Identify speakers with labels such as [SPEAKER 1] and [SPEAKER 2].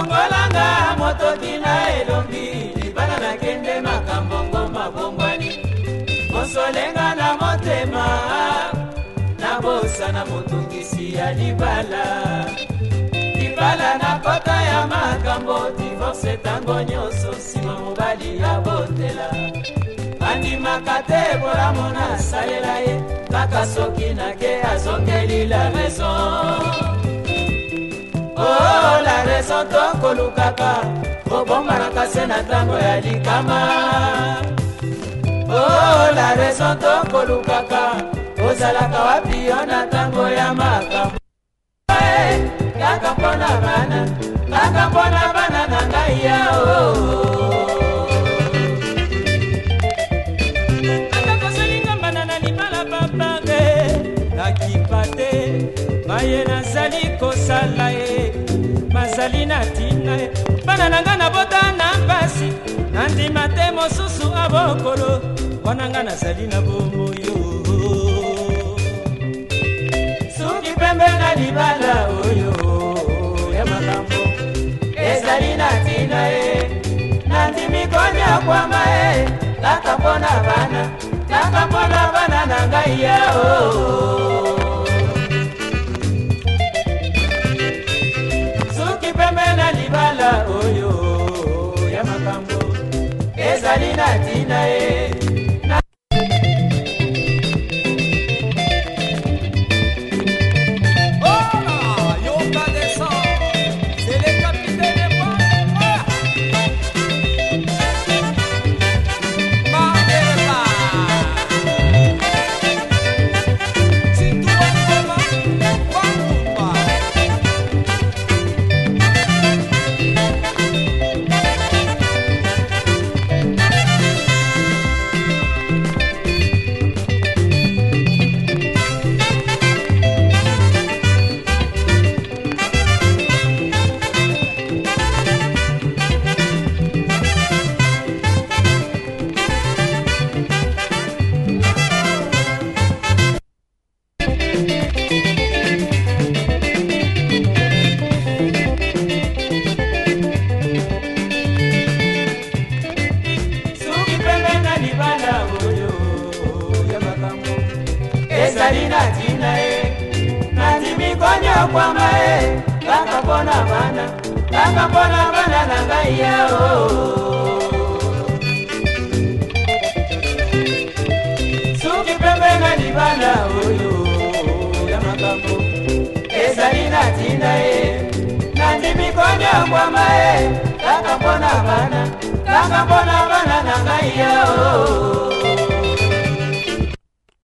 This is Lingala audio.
[SPEAKER 1] Longolanga motoki na elongi libala na kende makambo ngoma bombani mosolenga na motema na bosa na motungisi ya libala na kota ya makambo divorce tango nyonso sima mobali ya botela andimaka te bolamo na salela ye kaka soki nake azongeli la raison. Oh, la raison toko lukaka obomba na kase na tango ya likama. Oh, la raison toko lukaka ozalaka wapi yo na tango ya makambo. Kaka mpona bana na ngai yao kaka kosalinga mbana na libala papage nakipate maye nazali kosala ye mazali na tina ye bana na ngai nabota na mpasi nandima te mosusu abokolo wana ngai nazali na bomoyo suki pembe na libala oyo ya makambo ezali na tina ye nandimi konya kwama ye kaka mpona bana na ngai yao suki pembe na libala oyo ya makambo ezali na tina ye Salina tina e nandimi konya kwa mae kaka mpona bana na ngai yao suki pembe na libala oyo ya makambo ezalina tina e nandimi konya kwa mae kaka mpona bana na ngai yao